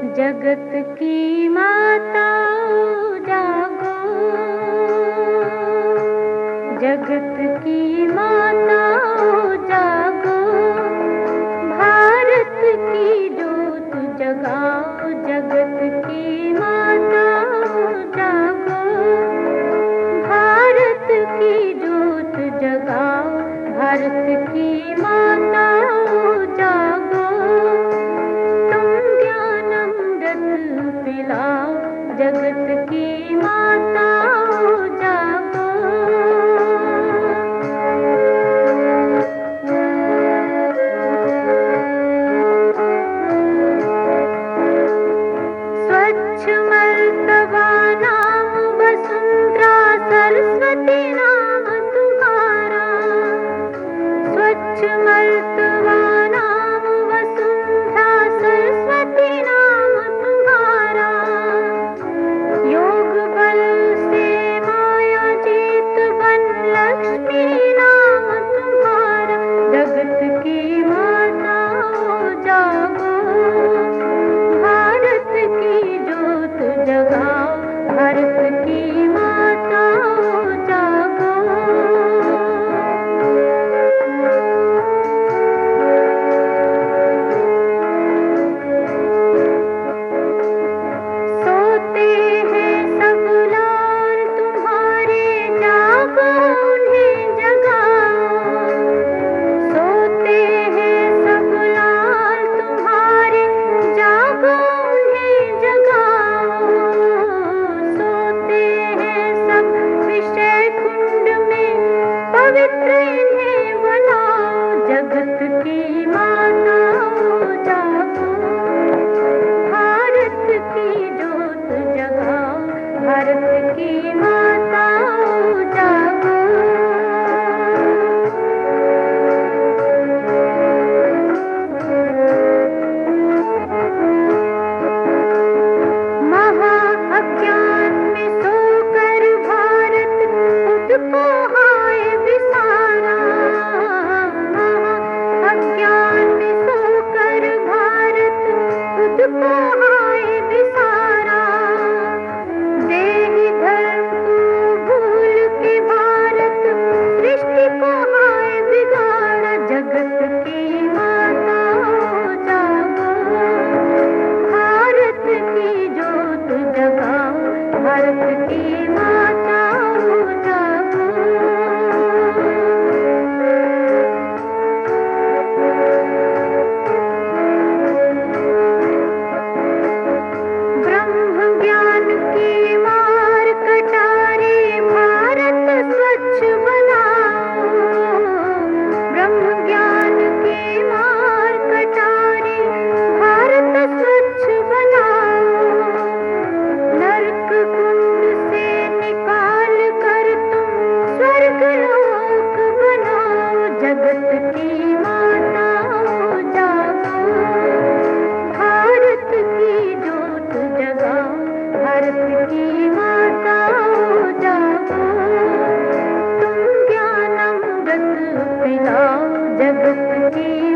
जगत की माता जागो, जगत की माता जागो, भारत की जोत जगाओ। जगत की माता जागो, भारत की जोत जगाओ। भारत की माता जागो, पिलाओ। जगत की माता जागो, स्वच्छ मर्तबा नाम वसुंधरा, सरस्वती नाम तुम्हारा। स्वच्छ मर्तबा नाम वसुंधरा, सरस्वती नाम तुम्हारा। योग बल से माया जीत बन, लक्ष्मी नाम तुम्हारा। जगत की माता जागो, भारत की जोत जगाओ। भारत की माता जागो, सोते हैं सब लाल तुम्हारे, जागो उन्हें जगाओ। सोते हैं सब लाल तुम्हारे, जागो उन्हें जगाओ। सोते हैं सब विषय कुंड में, पवित्र इन्हें बनाओ। जगत की माता जागो, भारत की जोत जगाओ। भारत की माता जागो, महा अज्ञान में सोकर भारत खुद को हाय विसारा। महा अज्ञान में सोकर भारत खुद को हाय विसारा। देही धर्म को भूल के भारत सृष्टि को हाय बिगाड़ा। जगत की माता जागो, भारत की जोत जगाओ। भारत की माता जागो, ब्रह्म ज्ञान की मार कटारे, भारत स्वच्छ बनाओ। ब्रह्म ज्ञान की मार कटारे, भारत स्वच्छ बनाओ। नरक कुंड से निकाल कर तुम स्वर्ग लोक बनाओ। जगत की माता जागो, भारत की जोत जगाओ। भारत की माता जागो, तुम ज्ञान अमृत पिलाओ। जगत की